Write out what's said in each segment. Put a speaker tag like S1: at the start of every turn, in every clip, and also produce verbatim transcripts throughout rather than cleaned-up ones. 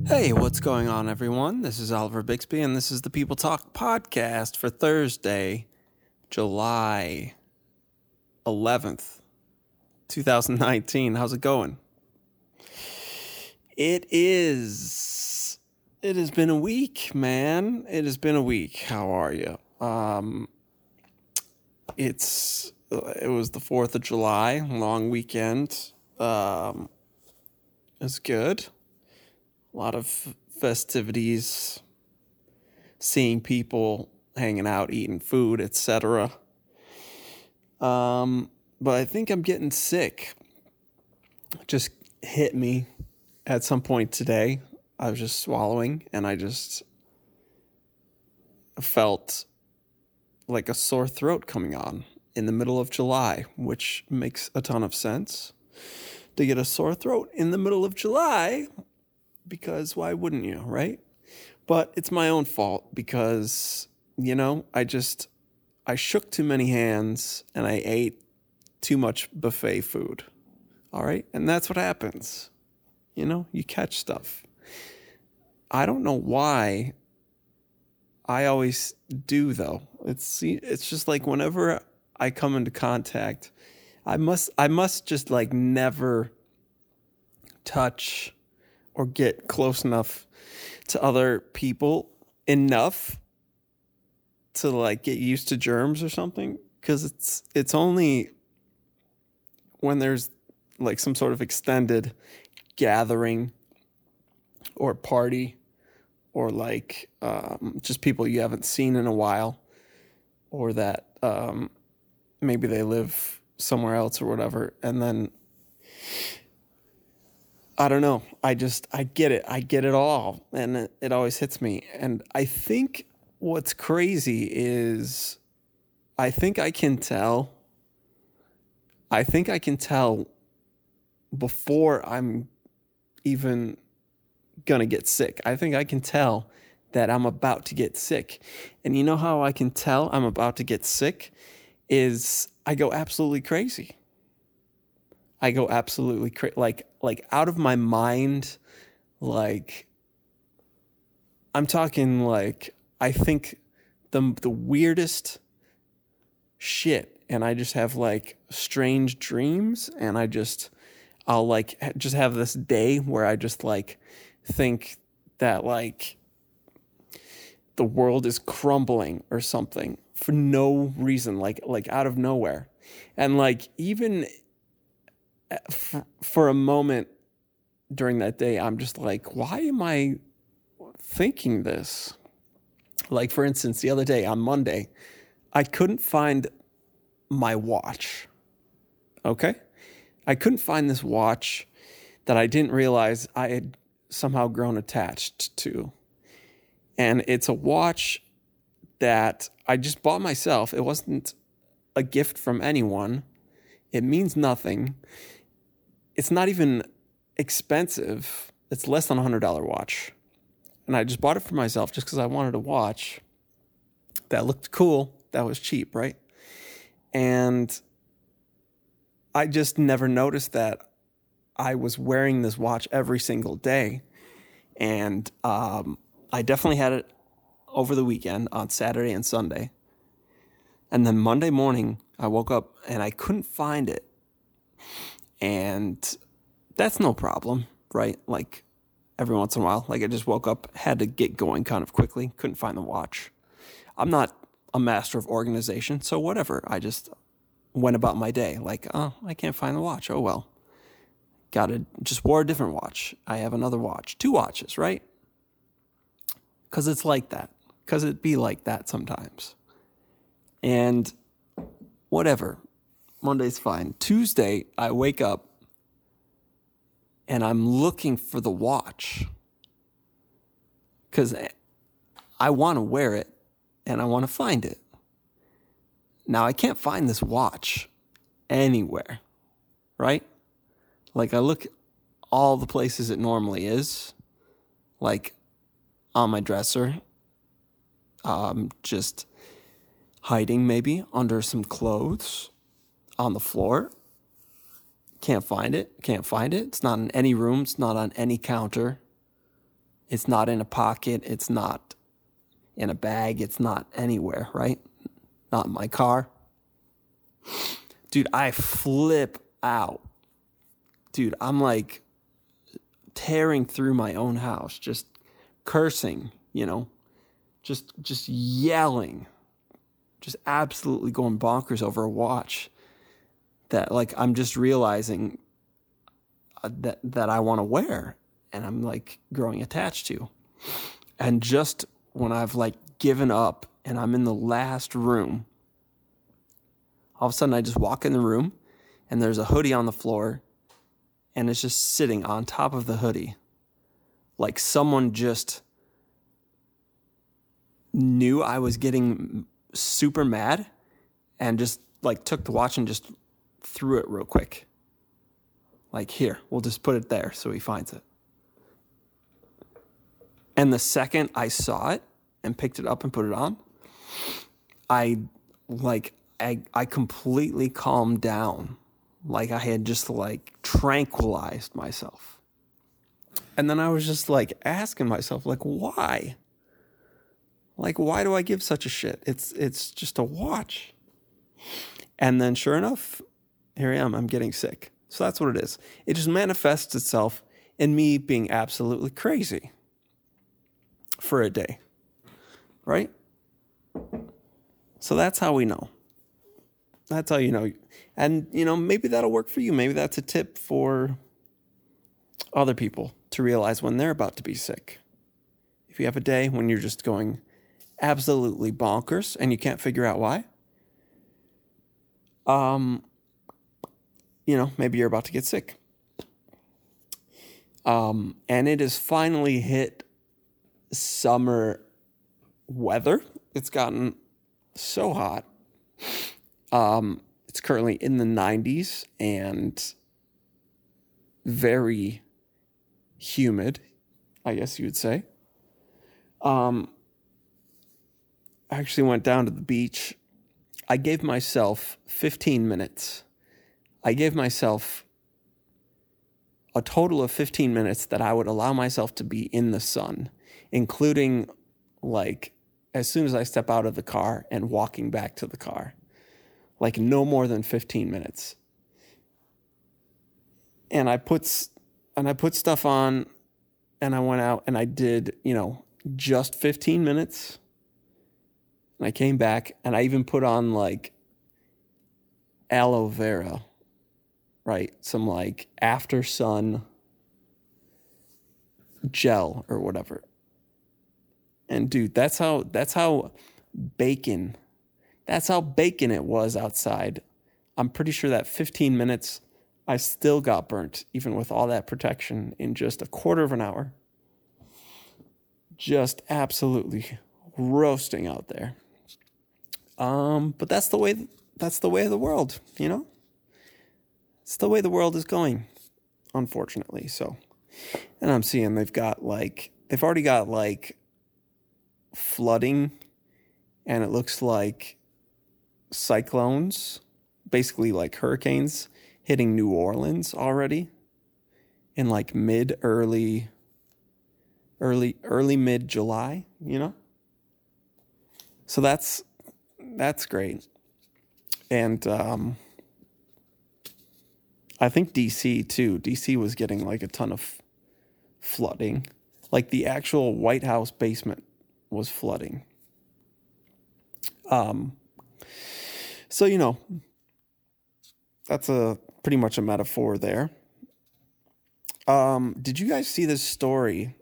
S1: Hey, what's going on, everyone? This is Oliver Bixby, and this is the People Talk podcast for Thursday, July eleventh, twenty nineteen. How's it going? It is. It has been a week, man. It has been a week. How are you? Um, it's. It was the fourth of July, long weekend. Um, it's good. A lot of festivities, seeing people, hanging out, eating food, et cetera. Um, but I think I'm getting sick. It just hit me at some point today. I was just swallowing, and I just felt like a sore throat coming on in the middle of July, which makes a ton of sense. To get a sore throat in the middle of July, because why wouldn't you, right? But it's my own fault because, you know, I just, I shook too many hands and I ate too much buffet food, all right? And that's what happens. You know, you catch stuff. I don't know why I always do, though. It's it's just like whenever I come into contact, I must I must just like never touch or get close enough to other people enough to like get used to germs or something. Because it's it's only when there's like some sort of extended gathering or party or like um, just people you haven't seen in a while, or that um, maybe they live somewhere else or whatever, and then I don't know. I just, I get it. I get it all. And it, it always hits me. And I think what's crazy is I think I can tell. I think I can tell before I'm even going to get sick. I think I can tell that I'm about to get sick. And you know how I can tell I'm about to get sick is I go absolutely crazy. I go absolutely crazy, like, like out of my mind. Like, I'm talking like, I think the, the weirdest shit. And I just have like strange dreams. And I just, I'll like just have this day where I just like think that like the world is crumbling or something for no reason, like, like out of nowhere. And like, even For, for a moment during that day, I'm just like, why am I thinking this? Like, for instance, the other day on Monday, I couldn't find my watch. Okay? I couldn't find this watch that I didn't realize I had somehow grown attached to. And it's a watch that I just bought myself. It wasn't a gift from anyone. It means nothing. It's not even expensive. It's less than a one hundred dollars watch. And I just bought it for myself just because I wanted a watch that looked cool, that was cheap, right? And I just never noticed that I was wearing this watch every single day. And um, I definitely had it over the weekend on Saturday and Sunday. And then Monday morning, I woke up and I couldn't find it. And that's no problem, right? Like every once in a while, like I just woke up, had to get going kind of quickly, couldn't find the watch. I'm not a master of organization, so whatever. I just went about my day like, oh, I can't find the watch. Oh, well, got to just wore a different watch. I have another watch, two watches, right? Because it's like that, because it'd be like that sometimes. And whatever. Monday's fine. Tuesday, I wake up and I'm looking for the watch because I want to wear it and I want to find it. Now, I can't find this watch anywhere, right? Like, I look all the places it normally is, like on my dresser, um, just hiding maybe under some clothes, on the floor. Can't find it. Can't find it. It's not in any room. It's not on any counter. It's not in a pocket. It's not in a bag. It's not anywhere, right? Not in my car. Dude, I flip out. Dude, I'm like tearing through my own house, just cursing, you know, just just yelling, just absolutely going bonkers over a watch that, like, I'm just realizing uh, that that I want to wear, and I'm like growing attached to. And just when I've like given up and I'm in the last room, all of a sudden I just walk in the room and there's a hoodie on the floor and it's just sitting on top of the hoodie. Like someone just knew I was getting super mad and just like took the watch and just threw it real quick. Like, here, we'll just put it there so he finds it. And the second I saw it and picked it up and put it on, I like I I completely calmed down. Like I had just like tranquilized myself. And then I was just like asking myself, like, why? Like, why do I give such a shit? It's it's just a watch. And then sure enough, here I am, I'm getting sick. So that's what it is. It just manifests itself in me being absolutely crazy for a day, right? So that's how we know. That's how you know. And, you know, maybe that'll work for you. Maybe that's a tip for other people to realize when they're about to be sick. If you have a day when you're just going absolutely bonkers and you can't figure out why, um, you know, maybe you're about to get sick. Um, and it has finally hit summer weather. It's gotten so hot. Um, it's currently in the nineties and very humid, I guess you would say. Um, I actually went down to the beach. I gave myself fifteen minutes. I gave myself a total of fifteen minutes that I would allow myself to be in the sun, including like as soon as I step out of the car and walking back to the car, like no more than fifteen minutes. And I put, and I put stuff on and I went out and I did, you know, just fifteen minutes. And I came back and I even put on like aloe vera, right? Some like after sun gel or whatever. And dude, that's how that's how bacon, that's how bacon it was outside. I'm pretty sure that fifteen minutes, I still got burnt, even with all that protection, in just a quarter of an hour. Just absolutely roasting out there. Um, but that's the way that's the way of the world, you know? It's the way the world is going, unfortunately. So, and I'm seeing they've got like they've already got like flooding, and it looks like cyclones, basically like hurricanes, hitting New Orleans already in like mid early early early mid July, you know? So that's that's great. And um I think D C too. D C was getting like a ton of flooding. Like the actual White House basement was flooding. Um, so, you know, that's a pretty much a metaphor there. Um, did you guys see this story?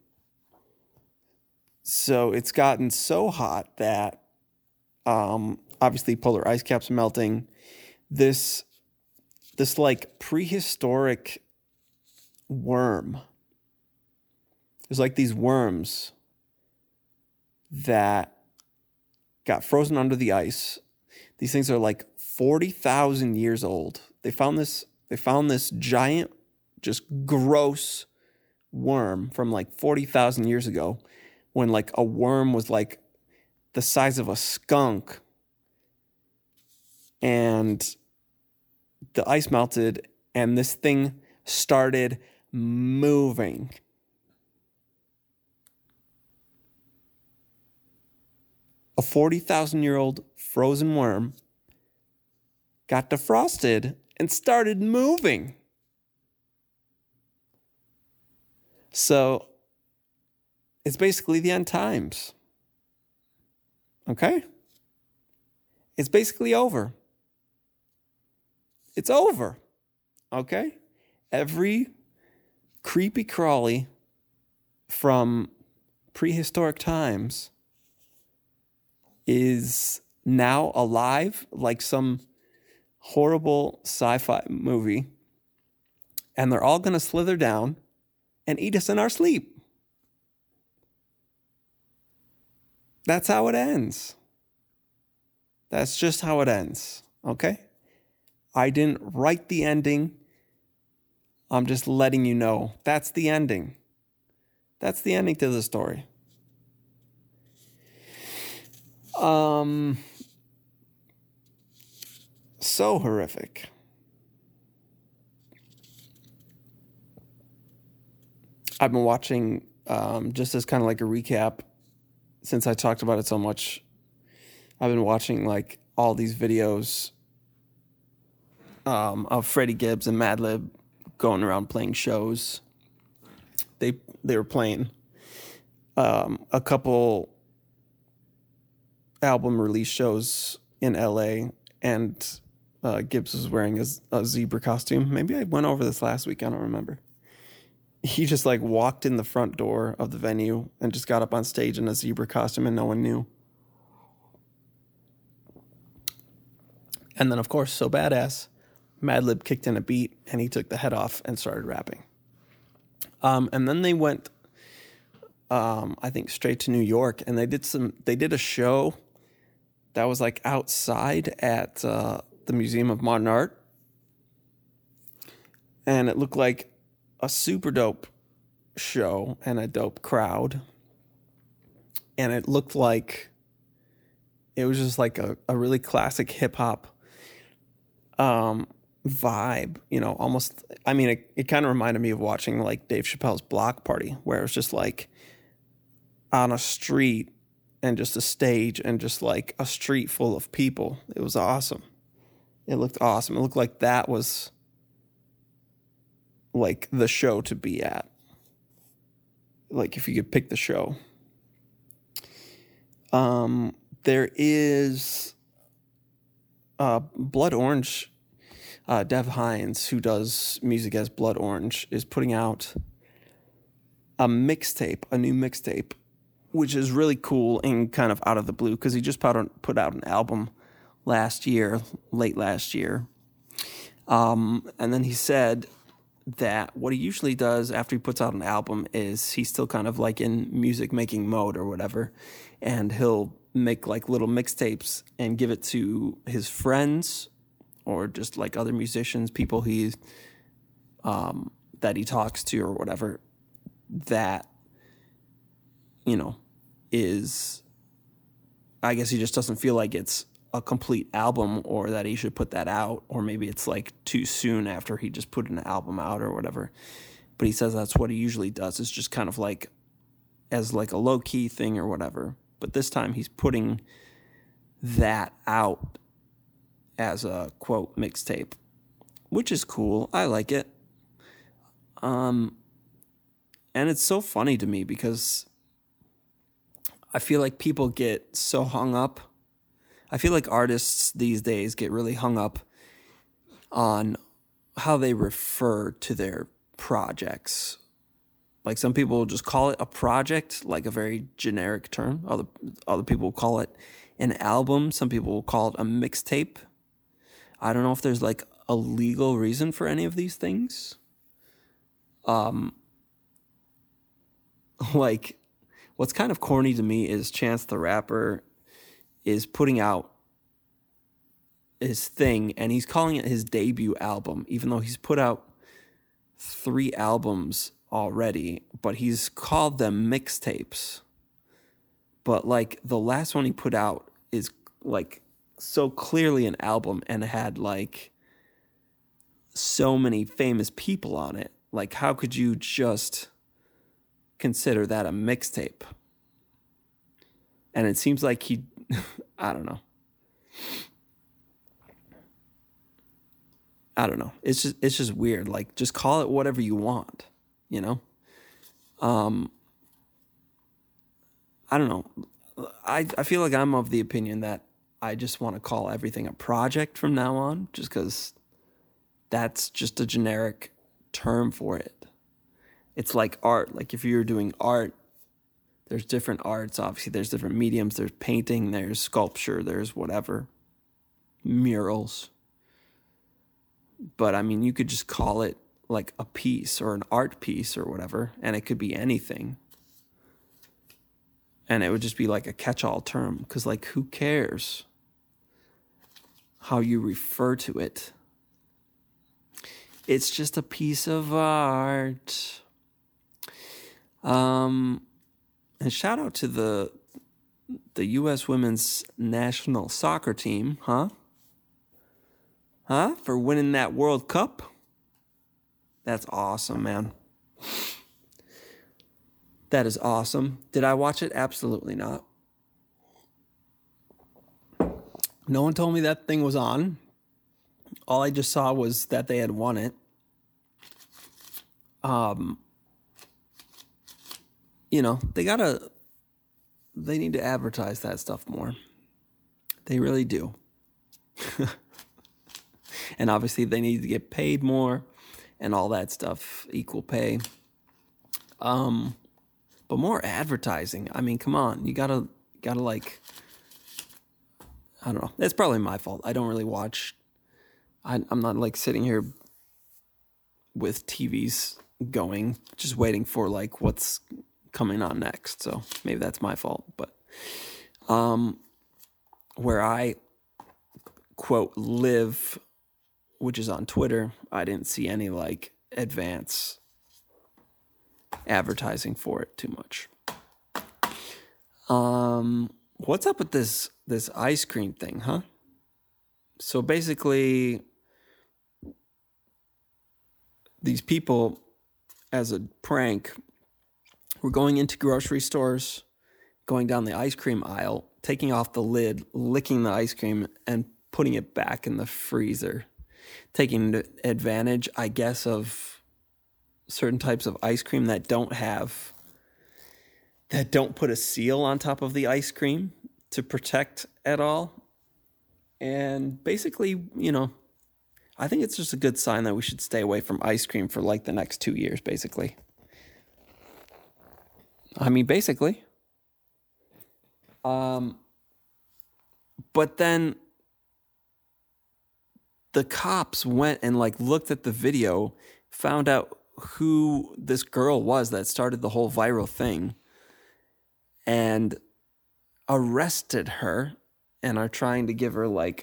S1: So it's gotten so hot that um, obviously polar ice caps melting. This this like prehistoric worm. There's like these worms that got frozen under the ice. These things are like forty thousand years old. They found this they found this giant, just gross worm from like forty thousand years ago, when like a worm was like the size of a skunk. And the ice melted and this thing started moving. A forty thousand year old frozen worm got defrosted and started moving. So it's basically the end times. Okay? It's basically over. It's over. Okay? Every creepy crawly from prehistoric times is now alive like some horrible sci-fi movie, and they're all going to slither down and eat us in our sleep. That's how it ends. That's just how it ends, okay? I didn't write the ending. I'm just letting you know that's the ending. That's the ending to the story. Um, so horrific. I've been watching, um, just as kind of like a recap, since I talked about it so much, I've been watching like all these videos um, of Freddie Gibbs and Madlib going around playing shows. They they were playing um, a couple album release shows in L A, and uh, Gibbs was wearing a, a zebra costume. Maybe I went over this last week. I don't remember. He just like walked in the front door of the venue and just got up on stage in a zebra costume, and no one knew. And then, of course, so badass, Madlib kicked in a beat, and he took the head off and started rapping. Um, and then they went, um, I think, straight to New York, and they did some. They did a show that was like outside at uh, the Museum of Modern Art, and it looked like a super dope show and a dope crowd, and it looked like it was just like a, a really classic hip hop um, vibe, you know, almost, I mean, it, it kind of reminded me of watching like Dave Chappelle's Block Party, where it was just like on a street and just a stage and just like a street full of people. It was awesome. It looked awesome. It looked like that was like the show to be at. Like if you could pick the show. Um, there is uh, Blood Orange. Uh, Dev Hynes, who does music as Blood Orange, is putting out a mixtape, a new mixtape, which is really cool and kind of out of the blue because he just put out, put out an album last year, late last year. Um, and then he said that what he usually does after he puts out an album is he's still kind of like in music making mode or whatever, and he'll make like little mixtapes and give it to his friends or just like other musicians, people he's um, that he talks to or whatever, that, you know, is, I guess he just doesn't feel like it's a complete album or that he should put that out, or maybe it's like too soon after he just put an album out or whatever. But he says that's what he usually does. It's just kind of like as like a low key thing or whatever. But this time he's putting that out as a quote mixtape, which is cool. I like it. Um, and it's so funny to me because I feel like people get so hung up. I feel like artists these days get really hung up on how they refer to their projects. Like some people will just call it a project, like a very generic term. Other other people will call it an album. Some people will call it a mixtape. I don't know if there's like a legal reason for any of these things. Um, like what's kind of corny to me is Chance the Rapper is putting out his thing and he's calling it his debut album, even though he's put out three albums already, but he's called them mixtapes. But like the last one he put out is like so clearly an album and had like so many famous people on it. Like how could you just consider that a mixtape? And it seems like he, I don't know. I don't know. It's just it's just weird. Like, just call it whatever you want, you know? Um, I don't know. I, I feel like I'm of the opinion that I just want to call everything a project from now on, just because that's just a generic term for it. It's like art. Like, if you're doing art, there's different arts. Obviously, there's different mediums. There's painting, there's sculpture, there's whatever, murals. But, I mean, you could just call it like a piece or an art piece or whatever, and it could be anything. And it would just be like a catch-all term, because, like, who cares how you refer to it? It's just a piece of art. Um, and shout out to the the U S women's national soccer team, huh? Huh? For winning that World Cup. That's awesome, man. That is awesome. Did I watch it? Absolutely not. No one told me that thing was on. All I just saw was that they had won it. Um, you know, they gotta, they need to advertise that stuff more. They really do. And obviously they need to get paid more and all that stuff, equal pay. Um, but more advertising. I mean, come on, you gotta, gotta like, I don't know. It's probably my fault. I don't really watch. I, I'm not like sitting here with T Vs going, just waiting for like what's coming on next. So maybe that's my fault. But um, where I quote live, which is on Twitter, I didn't see any like advance advertising for it too much. Um, what's up with this this ice cream thing, huh? So basically, these people, as a prank, were going into grocery stores, going down the ice cream aisle, taking off the lid, licking the ice cream, and putting it back in the freezer. Taking advantage, I guess, of certain types of ice cream that don't have, that don't put a seal on top of the ice cream to protect at all. And basically, you know, I think it's just a good sign that we should stay away from ice cream for like the next two years, basically. I mean, basically. Um, but then the cops went and like looked at the video, found out who this girl was that started the whole viral thing, and arrested her and are trying to give her like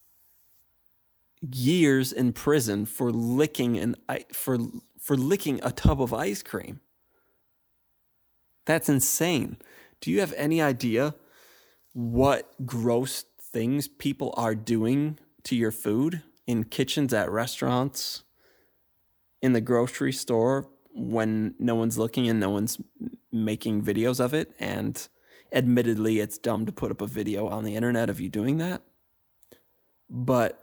S1: years in prison for licking an for for licking a tub of ice cream. That's insane. Do you have any idea what gross things people are doing to your food in kitchens at restaurants, in the grocery store when no one's looking and no one's making videos of it? And admittedly, it's dumb to put up a video on the internet of you doing that. But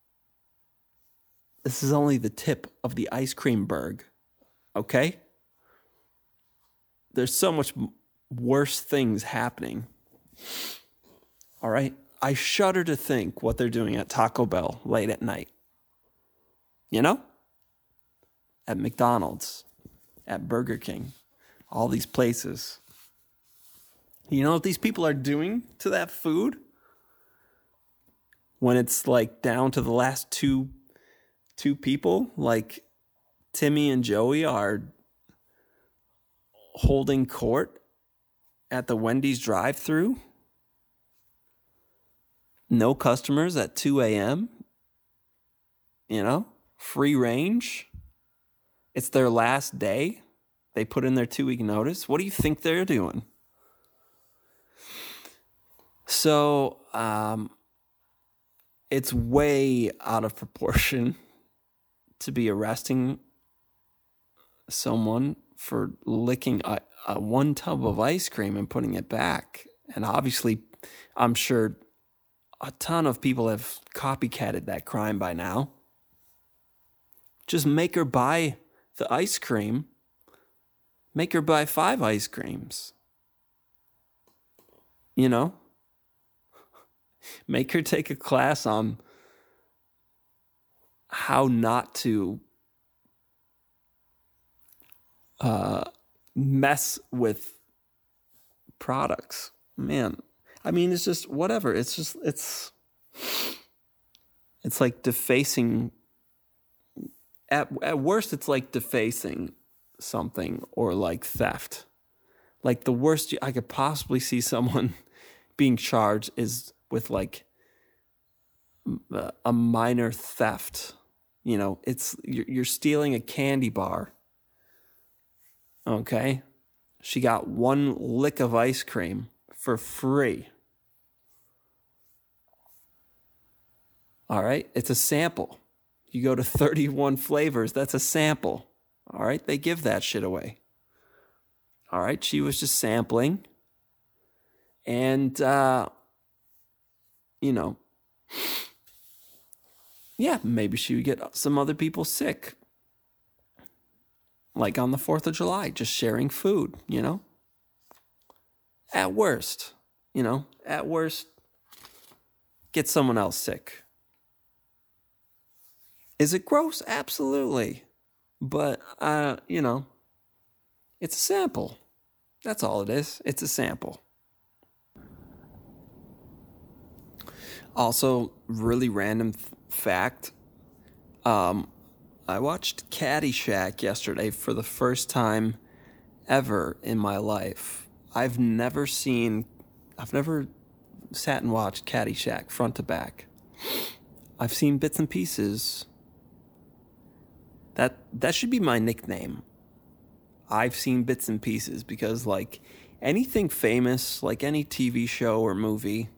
S1: this is only the tip of the ice cream berg, okay? There's so much worse things happening. All right? I shudder to think what they're doing at Taco Bell late at night. You know? At McDonald's, at Burger King, all these places. You know what these people are doing to that food? When it's like down to the last two two people, like Timmy and Joey are holding court at the Wendy's drive-thru. No customers at two a.m. You know, free range. It's their last day. They put in their two-week notice. What do you think they're doing? So, um, it's way out of proportion to be arresting someone for licking a, a one tub of ice cream and putting it back And obviously, I'm sure a ton of people have copycatted that crime by now. Just make her buy the ice cream. Make her buy five ice creams. You know? Make her take a class on how not to uh, mess with products. Man, I mean, it's just whatever. It's just, it's, it's like defacing. At, at worst, it's like defacing something or like theft. Like the worst I could possibly see someone being charged is with like a minor theft. You know, it's you're, you're stealing a candy bar. Okay? She got one lick of ice cream for free. All right? It's a sample. You go to thirty-one flavors, that's a sample. All right? They give that shit away. All right? She was just sampling. And, uh, you know, yeah, maybe she would get some other people sick. Like on the fourth of July, just sharing food, you know? At worst, you know, at worst, get someone else sick. Is it gross? Absolutely. But, uh, you know, it's a sample. That's all it is. It's a sample. Also, really random th- fact. Um, I watched Caddyshack yesterday for the first time ever in my life. I've never seen, I've never sat and watched Caddyshack front to back. I've seen bits and pieces. That that should be my nickname. I've seen bits and pieces because, like, anything famous, like any T V show or movie,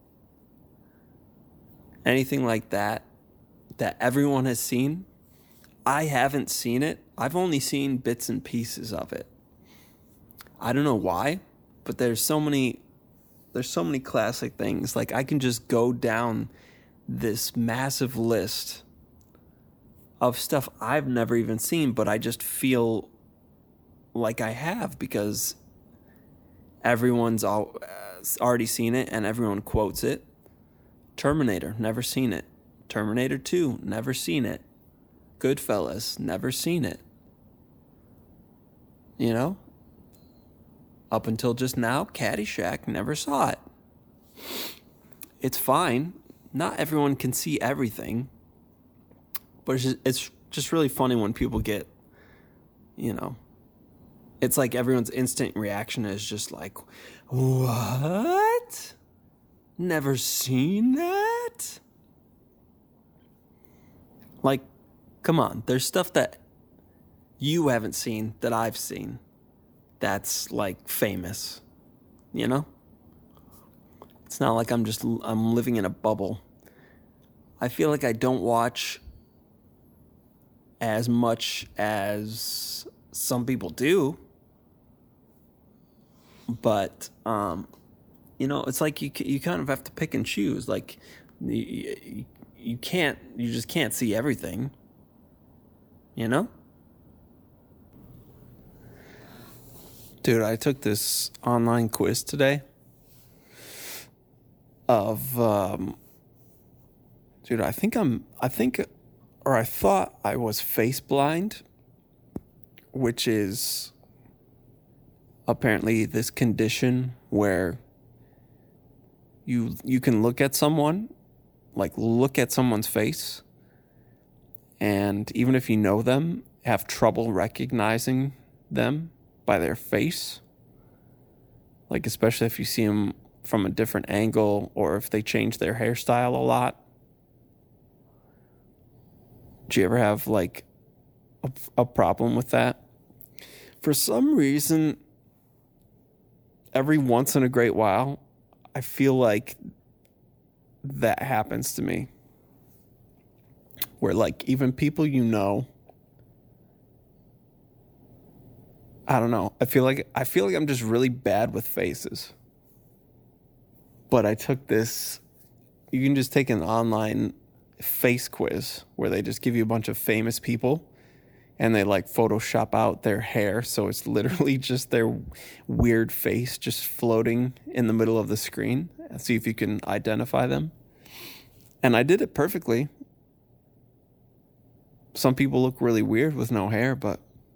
S1: anything like that, that everyone has seen, I haven't seen it. I've only seen bits and pieces of it. I don't know why, but there's so many, there's so many classic things. Like, I can just go down this massive list of stuff I've never even seen, but I just feel like I have because everyone's all, uh, already seen it and everyone quotes it. Terminator, never seen it. Terminator two, never seen it. Goodfellas, never seen it. You know? Up until just now, Caddyshack, never saw it. It's fine. Not everyone can see everything. But it's just, it's just really funny when people get, you know, it's like everyone's instant reaction is just like, what? Never seen that? Like, come on. There's stuff that you haven't seen that I've seen that's like famous, you know? It's not like I'm just, I'm living in a bubble. I feel like I don't watch as much as some people do. But, um, you know, it's like you you kind of have to pick and choose. Like, you, you can't, you just can't see everything. You know? Dude, I took this online quiz today of, um, dude, I think I'm, I think, or I thought I was face blind, which is apparently this condition where you you can look at someone, like look at someone's face, and even if you know them, have trouble recognizing them by their face. Like, especially if you see them from a different angle or if they change their hairstyle a lot. Do you ever have, like, a, a problem with that? For some reason, every once in a great while, I feel like that happens to me. Where, like, even people you know, I don't know. I feel like I feel like I'm just really bad with faces. but I took this. You can just take an online face quiz where they just give you a bunch of famous people and they like Photoshop out their hair. So it's literally just their weird face just floating in the middle of the screen. See if you can identify them. And I did it perfectly. Some people look really weird with no hair, but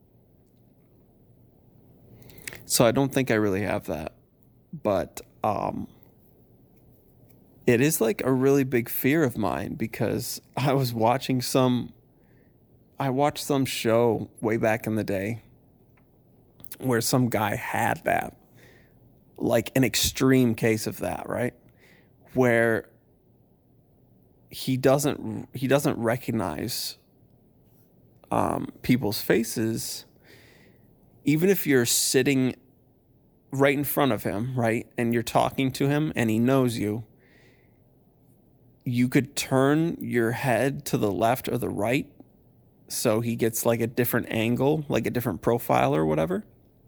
S1: so I don't think I really have that. But um, it is like a really big fear of mine because I was watching some, I watched some show way back in the day where some guy had that, like an extreme case of that, right? Where he doesn't, he doesn't recognize um, people's faces, even if you're sitting right in front of him, right? And you're talking to him and he knows you. You could turn your head to the left or the right so he gets like a different angle, like a different profile or whatever.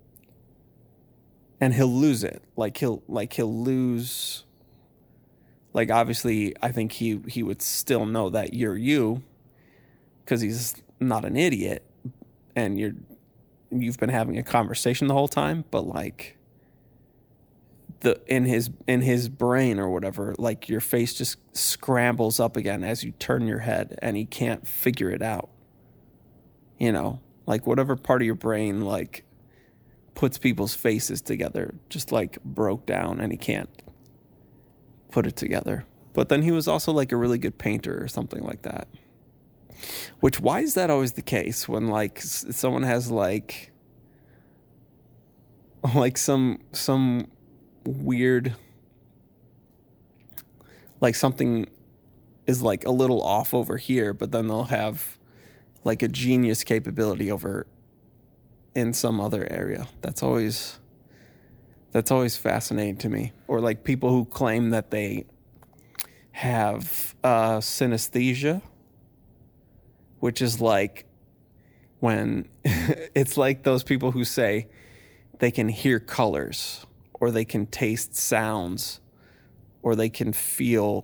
S1: And he'll lose it. Like he'll like he'll lose like obviously I think he he would still know that you're you because he's not an idiot and you're you've been having a conversation the whole time, but like the in his in his brain or whatever, like your face just scrambles up again as you turn your head and he can't figure it out. You know, like whatever part of your brain like puts people's faces together just like broke down and he can't put it together. But then he was also like a really good painter or something like that. Which, why is that always the case when like someone has like like some some weird, like something is like a little off over here, but then they'll have like a genius capability over in some other area. That's always that's always fascinating to me. Or like people who claim that they have uh, synesthesia, which is like when it's like those people who say they can hear colors or they can taste sounds or they can feel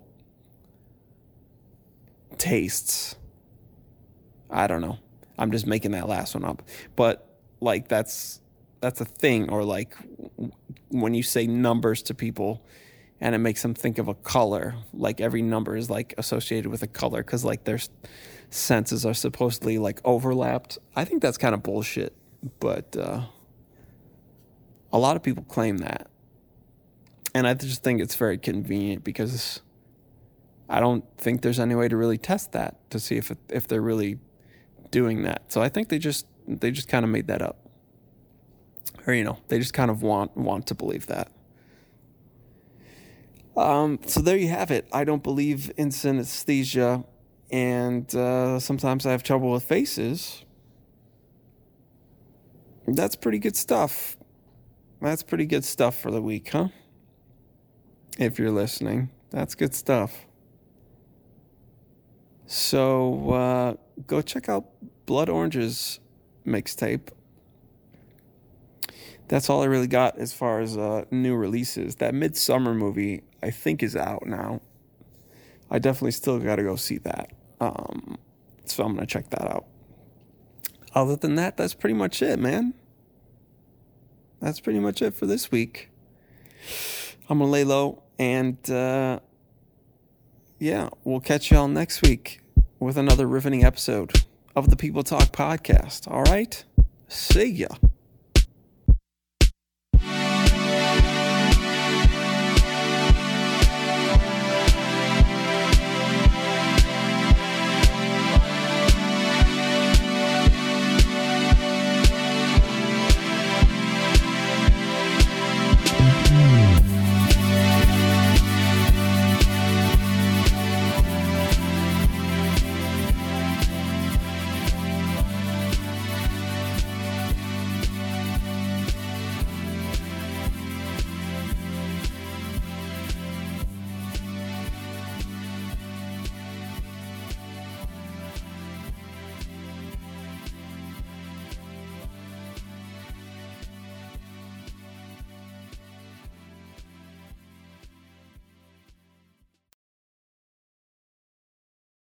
S1: tastes. I don't know. I'm just making that last one up. But like that's that's a thing. Or like when you say numbers to people and it makes them think of a color, like every number is like associated with a color because like their senses are supposedly like overlapped. I think that's kind of bullshit. But uh, a lot of people claim that. And I just think it's very convenient because I don't think there's any way to really test that to see if it, if they're really doing that. So I think they just they just kind of made that up. Or, you know, they just kind of want want to believe that. Um, so there you have it. I don't believe in synesthesia, and uh, sometimes I have trouble with faces. That's pretty good stuff. That's pretty good stuff for the week, huh? If you're listening, that's good stuff. So uh, go check out Blood Orange's mixtape. That's all I really got as far as uh, new releases. That Midsummer movie, I think, is out now. I definitely still got to go see that. Um, so I'm going to check that out. Other than that, that's pretty much it, man. That's pretty much it for this week. I'm going to lay low. And, uh, yeah, we'll catch y'all next week with another riveting episode of the People Talk Podcast. All right? See ya.